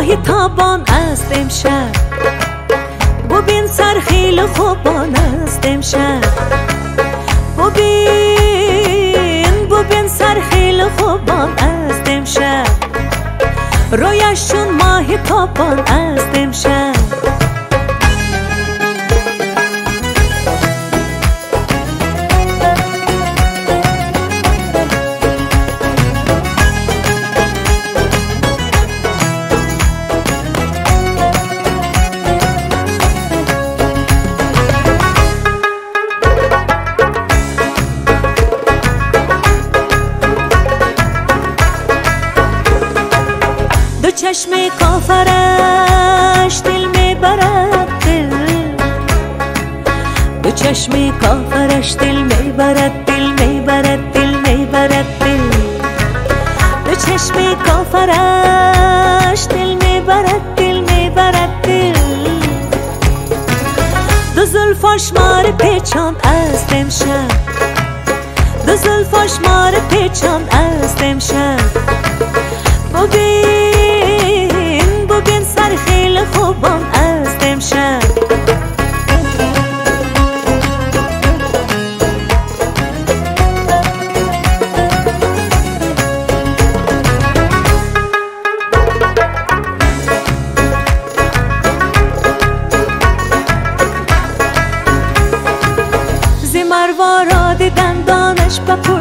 ماهی تابان است امشب، ببین سرخیل خوبان است امشب، ببین سرخیل خوبان است امشب، رویشون ماهی تابان است امشب. دو چشم کافرش دل میبرد دل، دو چشم کافرش دل میبرد دل میبرد دل میبرد دل، دو چشم کافرش دل میبرد دل میبرد دل، دو زلفاش مار پیچان است امشب، دو زلفاش مار پیچان است امشب، ببین سرخیل خوبان است امشب. ز مروارا دندانش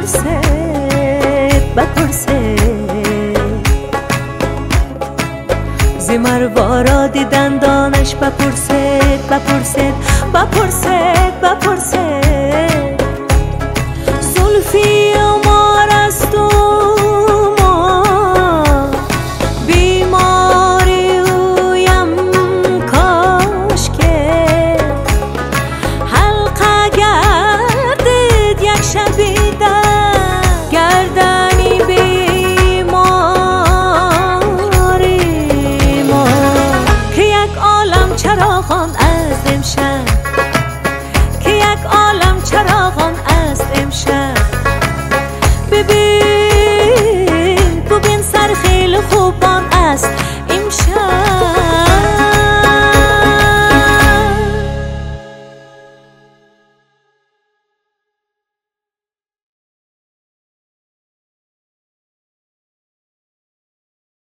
بپرسد بپرسد، ز مروارا دندانش بپرسد بپرسد بپرسد بپرسد،